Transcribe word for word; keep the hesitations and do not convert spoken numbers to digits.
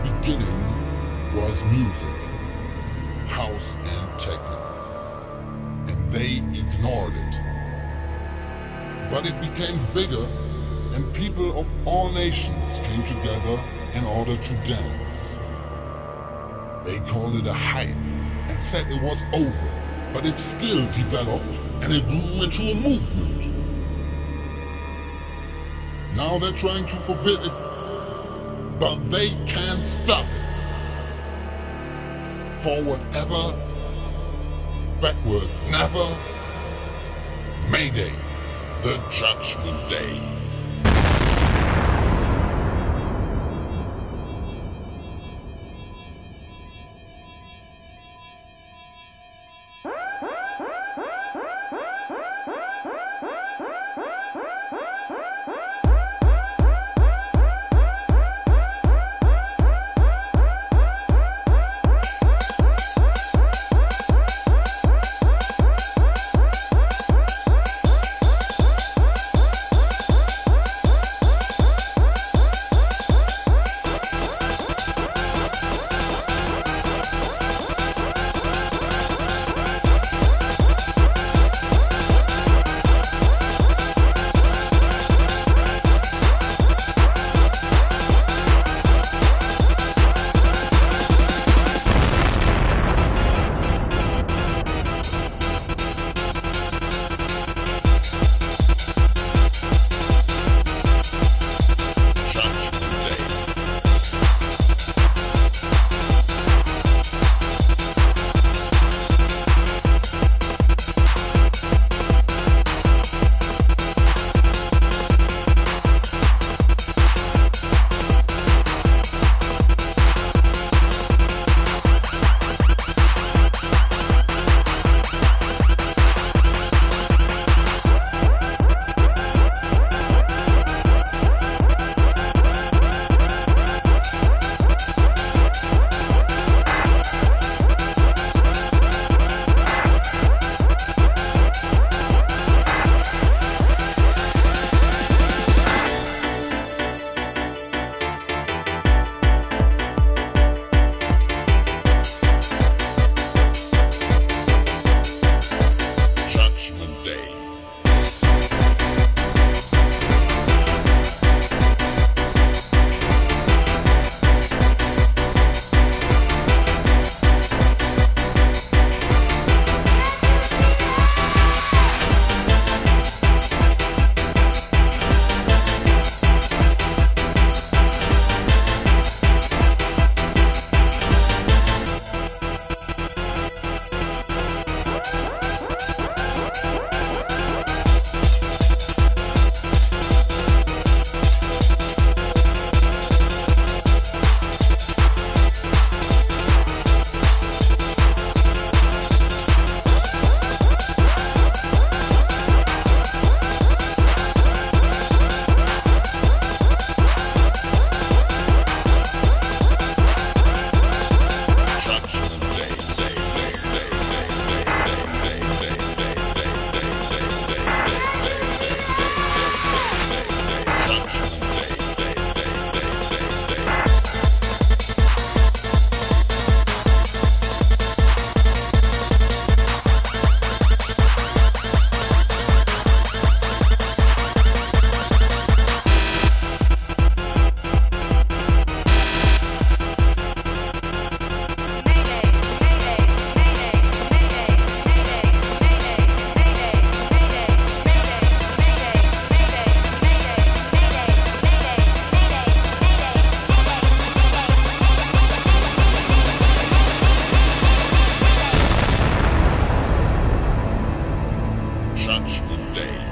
beginning was music, house and techno, and they ignored it. But it became bigger, and people of all nations came together in order to dance. They called it a hype and said it was over, but it still developed and it grew into a movement. Now they're trying to forbid it, but they can't stop it. Forward ever, backward never. Mayday, the Judgment Day. Judgment Day.